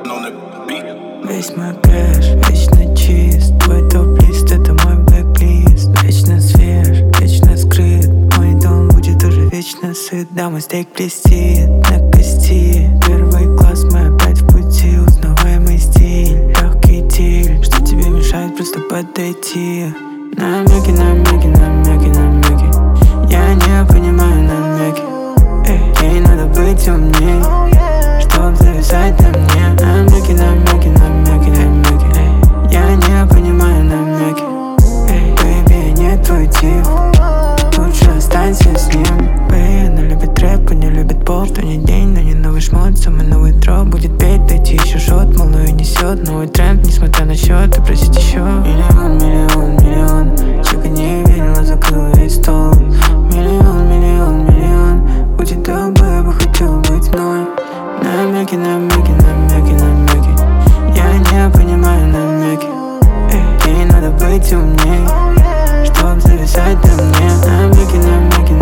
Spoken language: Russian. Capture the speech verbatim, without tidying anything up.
Весь мой кэш вечно чист, твой топ-лист — это мой блэк-лист. Вечно свеж, вечно скрыт, мой дом будет уже вечно сыт. Да, мой стейк блестит на кости, первый класс, мы опять в пути. Узнаваемый стиль, легкий диль, что тебе мешает просто подойти. Намеки, намеки, намеки, намеки, я не понимаю намеки. Эй, ей надо быть умней, чтоб зависать на мне. Намеки, намеки, намеки, намеки, эй, я не понимаю намеки. Эй, бэйби, я не твой тип, лучше останься с ним. Бэй, она любит рэп, а не любит поп. Что не день, но не новый шмот, самый новый дроп. Будет петь, дойти еще шот, малую несет новый тренд, несмотря на счет, и просить еще. Миллион, миллион, миллион, чека не видела, закрыла весь стол. Миллион, миллион, миллион, будет добрый, я бы хотел быть мной. Намеки, намеки, намеки, намеки, я не понимаю намеки. Эй, ей надо быть умней, чтоб зависать на мне. Намеки, намеки,